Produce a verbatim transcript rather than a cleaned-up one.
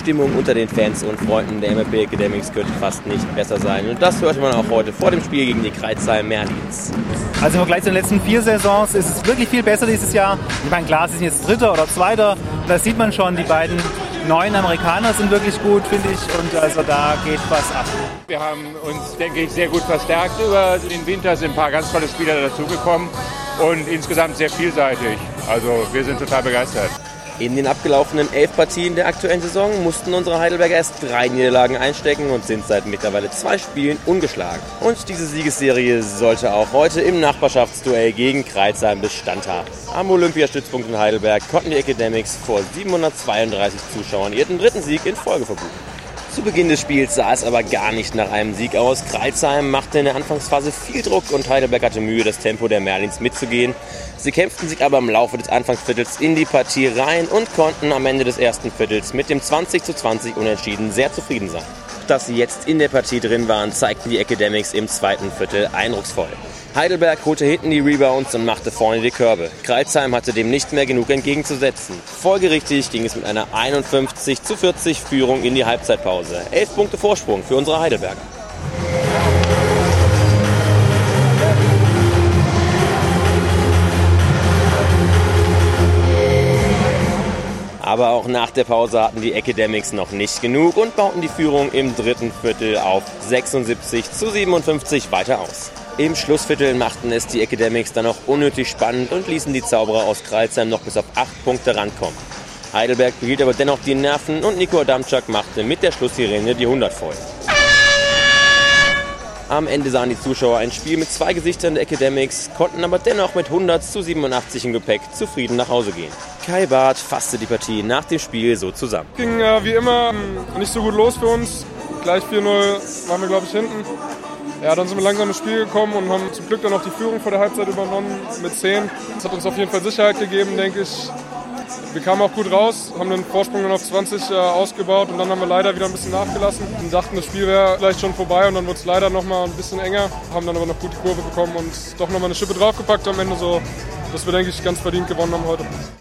Stimmung unter den Fans und Freunden der M F B Academics könnte fast nicht besser sein. Und das hörte man auch heute vor dem Spiel gegen die Kreilsheim Merlins. Also im Vergleich zu den letzten vier Saisons ist es wirklich viel besser dieses Jahr. Ich meine, klar, sie sind jetzt Dritter oder Zweiter. Da sieht man schon, die beiden neuen Amerikaner sind wirklich gut, finde ich. Und also da geht was ab. Wir haben uns, denke ich, sehr gut verstärkt über den Winter. Es sind ein paar ganz tolle Spieler dazugekommen und insgesamt sehr vielseitig. Also wir sind total begeistert. In den abgelaufenen elf Partien der aktuellen Saison mussten unsere Heidelberger erst drei Niederlagen einstecken und sind seit mittlerweile zwei Spielen ungeschlagen. Und diese Siegesserie sollte auch heute im Nachbarschaftsduell gegen Kreilsheim Bestand haben. Am Olympiastützpunkt in Heidelberg konnten die Academics vor siebenhundertzweiunddreißig Zuschauern ihren dritten Sieg in Folge verbuchen. Zu Beginn des Spiels sah es aber gar nicht nach einem Sieg aus. Kreilsheim machte in der Anfangsphase viel Druck und Heidelberg hatte Mühe, das Tempo der Merlins mitzugehen. Sie kämpften sich aber im Laufe des Anfangsviertels in die Partie rein und konnten am Ende des ersten Viertels mit dem zwanzig zu zwanzig Unentschieden sehr zufrieden sein. Dass sie jetzt in der Partie drin waren, zeigten die Academics im zweiten Viertel eindrucksvoll. Heidelberg holte hinten die Rebounds und machte vorne die Körbe. Kreilsheim hatte dem nicht mehr genug entgegenzusetzen. Folgerichtig ging es mit einer einundfünfzig zu vierzig Führung in die Halbzeitpause. Elf Punkte Vorsprung für unsere Heidelberger. Aber auch nach der Pause hatten die Academics noch nicht genug und bauten die Führung im dritten Viertel auf sechsundsiebzig zu siebenundfünfzig weiter aus. Im Schlussviertel machten es die Academics dann noch unnötig spannend und ließen die Zauberer aus Kreilsheim noch bis auf acht Punkte rankommen. Heidelberg behielt aber dennoch die Nerven und Nico Adamczak machte mit der Schlusssirene die hundert voll. Am Ende sahen die Zuschauer ein Spiel mit zwei Gesichtern der Academics, konnten aber dennoch mit hundert zu siebenundachtzig im Gepäck zufrieden nach Hause gehen. Kai Barth fasste die Partie nach dem Spiel so zusammen. Ging äh, wie immer nicht so gut los für uns. Gleich vier null waren wir, glaube ich, hinten. Ja, dann sind wir langsam ins Spiel gekommen und haben zum Glück dann auch die Führung vor der Halbzeit übernommen mit zehn. Das hat uns auf jeden Fall Sicherheit gegeben, denke ich. Wir kamen auch gut raus, haben den Vorsprung dann auf zwanzig äh, ausgebaut und dann haben wir leider wieder ein bisschen nachgelassen und dachten, das Spiel wäre vielleicht schon vorbei und dann wurde es leider noch mal ein bisschen enger. Haben dann aber noch gut die Kurve bekommen und doch noch mal eine Schippe draufgepackt am Ende, so dass wir, denke ich, ganz verdient gewonnen haben heute.